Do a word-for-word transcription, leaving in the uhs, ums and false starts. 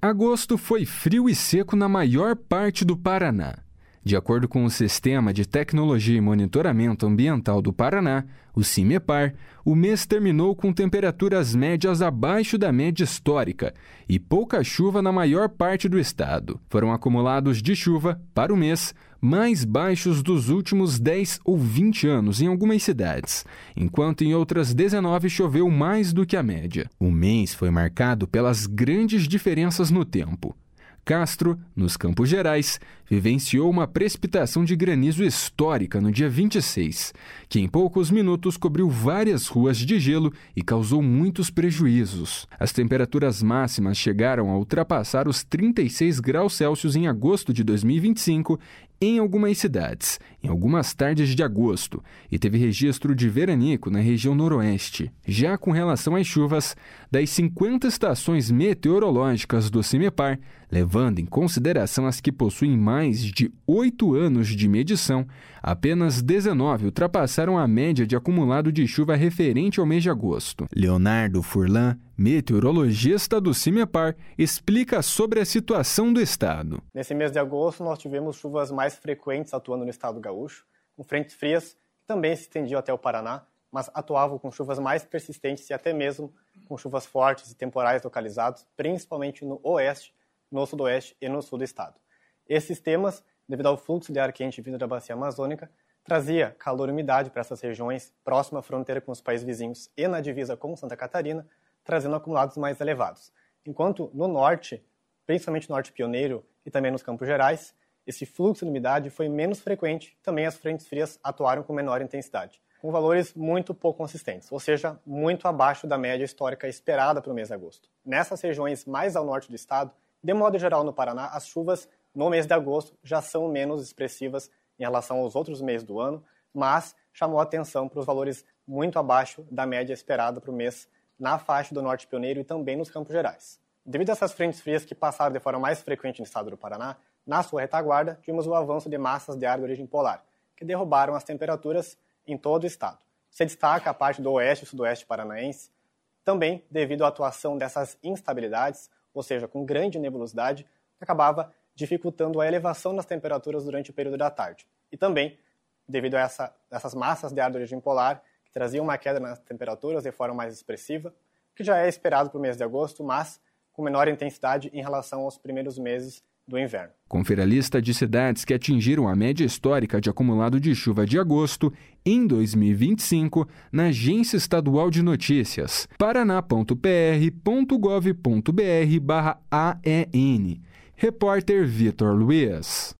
Agosto foi frio e seco na maior parte do Paraná. De acordo com o Sistema de Tecnologia e Monitoramento Ambiental do Paraná, o CIMEPAR, o mês terminou com temperaturas médias abaixo da média histórica e pouca chuva na maior parte do estado. Foram acumulados de chuva, para o mês, mais baixos dos últimos dez ou vinte anos em algumas cidades, enquanto em outras dezenove choveu mais do que a média. O mês foi marcado pelas grandes diferenças no tempo. Castro, nos Campos Gerais, vivenciou uma precipitação de granizo histórica no dia vinte e seis, que em poucos minutos cobriu várias ruas de gelo e causou muitos prejuízos. As temperaturas máximas chegaram a ultrapassar os trinta e seis graus Celsius em agosto de dois mil e vinte e cinco em algumas cidades, em algumas tardes de agosto, e teve registro de veranico na região noroeste. Já com relação às chuvas, das cinquenta estações meteorológicas do CIMEPAR, levando em consideração as que possuem mais de oito anos de medição, apenas dezenove ultrapassaram a média de acumulado de chuva referente ao mês de agosto. Leonardo Furlan, meteorologista do CIMEPAR, explica sobre a situação do estado. Nesse mês de agosto, nós tivemos chuvas mais frequentes atuando no estado gaúcho, com frentes frias que também se estendiam até o Paraná, mas atuavam com chuvas mais persistentes e até mesmo com chuvas fortes e temporais localizados, principalmente no oeste, no sudoeste e no sul do estado. Esses sistemas, devido ao fluxo de ar quente vindo da bacia amazônica, trazia calor e umidade para essas regiões próximas à fronteira com os países vizinhos e na divisa com Santa Catarina, trazendo acumulados mais elevados. Enquanto no norte, principalmente no norte pioneiro e também nos Campos Gerais, esse fluxo de umidade foi menos frequente, também as frentes frias atuaram com menor intensidade, com valores muito pouco consistentes, ou seja, muito abaixo da média histórica esperada para o mês de agosto. Nessas regiões mais ao norte do estado, de modo geral no Paraná, as chuvas no mês de agosto já são menos expressivas em relação aos outros meses do ano, mas chamou a atenção para os valores muito abaixo da média esperada para o mês na faixa do norte pioneiro e também nos Campos Gerais. Devido a essas frentes frias que passaram de forma mais frequente no estado do Paraná, na sua retaguarda tivemos o avanço de massas de ar de origem polar, que derrubaram as temperaturas em todo o estado. Se destaca a parte do oeste e sudoeste paranaense, também devido à atuação dessas instabilidades, ou seja, com grande nebulosidade, que acabava dificultando a elevação das temperaturas durante o período da tarde. E também, devido a essa, essas massas de ar de origem polar, que traziam uma queda nas temperaturas de forma mais expressiva, que já é esperado para o mês de agosto, mas com menor intensidade em relação aos primeiros meses do inverno. Confira a lista de cidades que atingiram a média histórica de acumulado de chuva de agosto em dois mil e vinte e cinco na Agência Estadual de Notícias, paraná ponto p r ponto gov ponto b r barra A E N. Repórter Vitor Luiz.